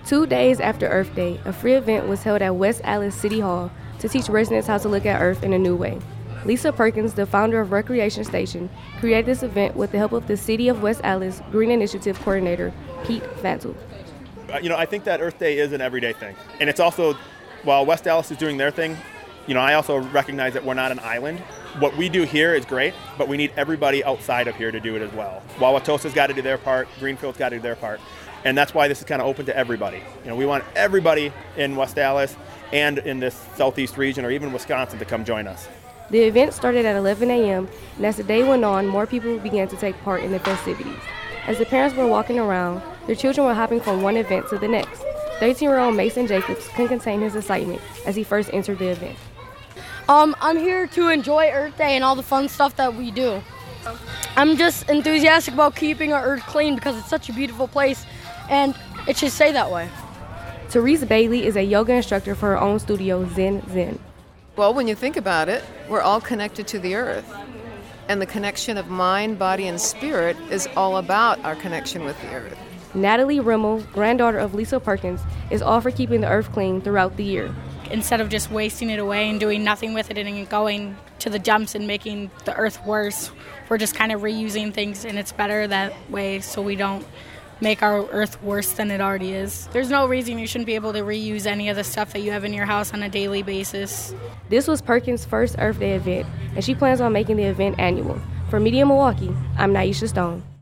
2 days after Earth Day, a free event was held at West Allis City Hall to teach residents how to look at Earth in a new way. Lisa Perkins, the founder of Recreation Station, created this event with the help of the City of West Allis Green Initiative Coordinator, Pete Fantle. I think that Earth Day is an everyday thing. And it's also, while West Allis is doing their thing, I also recognize that we're not an island. What we do here is great, but we need everybody outside of here to do it as well. Wauwatosa's got to do their part, Greenfield's got to do their part. And that's why this is kind of open to everybody. We want everybody in West Allis and in this southeast region or even Wisconsin to come join us. The event started at 11 a.m., and as the day went on, more people began to take part in the festivities. As the parents were walking around, their children were hopping from one event to the next. 13-year-old Mason Jacobs couldn't contain his excitement as he first entered the event. I'm here to enjoy Earth Day and all the fun stuff that we do. I'm just enthusiastic about keeping our Earth clean because it's such a beautiful place, and it should stay that way. Therese Bailey is a yoga instructor for her own studio, Zen. Well, when you think about it, we're all connected to the earth. And the connection of mind, body, and spirit is all about our connection with the earth. Natalie Rimmel, granddaughter of Lisa Perkins, is all for keeping the earth clean throughout the year. Instead of just wasting it away and doing nothing with it and going to the dumps and making the earth worse, we're just kind of reusing things, and it's better that way so we don't make our earth worse than it already is. There's no reason you shouldn't be able to reuse any of the stuff that you have in your house on a daily basis. This was Perkins' first Earth Day event, and she plans on making the event annual. For Media Milwaukee, I'm Naisha Stone.